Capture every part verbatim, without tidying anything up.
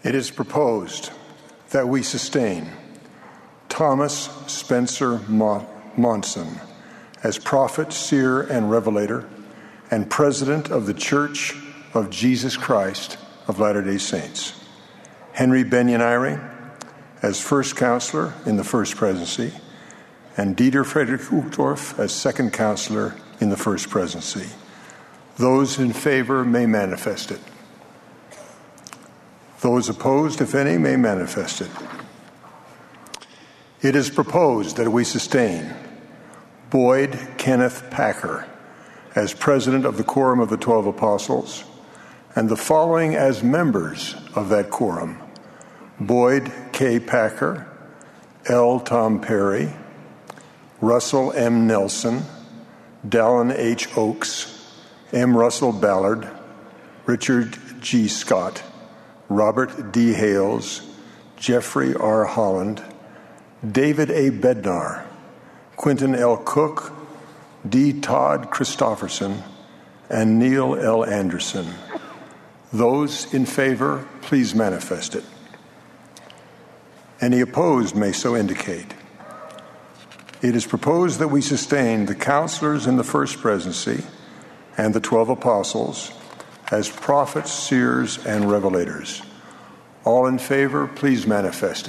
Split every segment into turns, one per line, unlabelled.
It is proposed that we sustain Thomas Spencer Monson as prophet, seer, and revelator, and president of the Church of Jesus Christ of Latter-day Saints. Henry Benyon-Eyring as first counselor in the first presidency, and Dieter Friedrich Uchtdorf as second counselor in the first presidency. Those in favor may manifest it. Those opposed, if any, may manifest it. It is proposed that we sustain Boyd Kenneth Packer as president of the Quorum of the Twelve Apostles, and the following as members of that quorum: Boyd K. Packer, L. Tom Perry, Russell M. Nelson, Dallin H. Oakes, M. Russell Ballard, Richard G. Scott, Robert D. Hales, Jeffrey R. Holland, David A. Bednar, Quentin L. Cook, D. Todd Christofferson, and Neil L. Anderson. Those in favor, please manifest it. Any opposed may so indicate. It is proposed that we sustain the counselors in the first presidency and the twelve apostles as prophets, seers, and revelators. All in favor, please manifest it.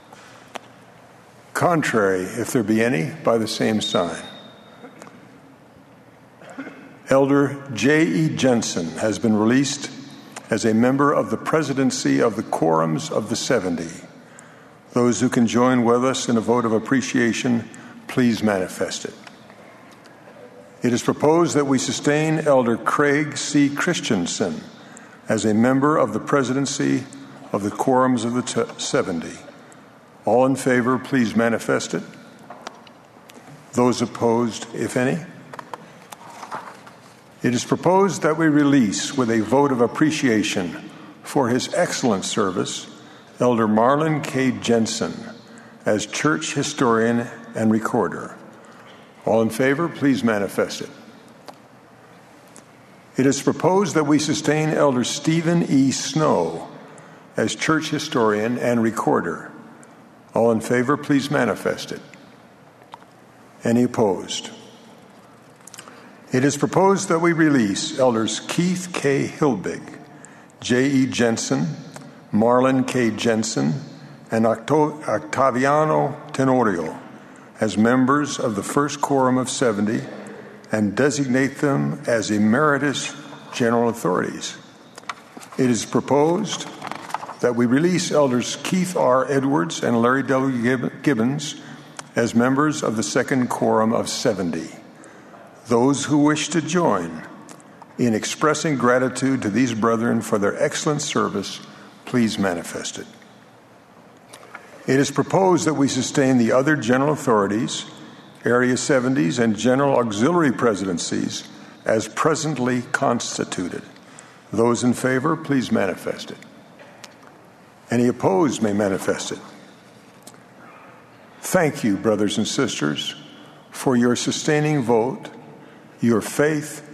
Contrary, if there be any, by the same sign. Elder J E. Jensen has been released as a member of the presidency of the Quorums of the seventy. Those who can join with us in a vote of appreciation, please manifest it. It is proposed that we sustain Elder Craig C. Christensen as a member of the presidency of the Quorums of the seventy. All in favor, please manifest it. Those opposed, if any. It is proposed that we release with a vote of appreciation for his excellent service Elder Marlon K. Jensen as church historian and recorder. All in favor, please manifest it. It is proposed that we sustain Elder Stephen E. Snow as church historian and recorder. All in favor, please manifest it. Any opposed? It is proposed that we release Elders Keith K. Hilbig, J E. Jensen, Marlon K. Jensen, and Octaviano Tenorio as members of the First Quorum of seventy and designate them as emeritus general authorities. It is proposed that we release Elders Keith R. Edwards and Larry W. Gibbons as members of the Second Quorum of seventy. Those who wish to join in expressing gratitude to these brethren for their excellent service, please manifest it. It is proposed that we sustain the other general authorities, Area seventies, and general auxiliary presidencies as presently constituted. Those in favor, please manifest it. Any opposed may manifest it. Thank you, brothers and sisters, for your sustaining vote, your faith,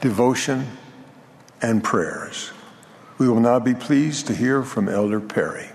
devotion, and prayers. We will now be pleased to hear from Elder Perry.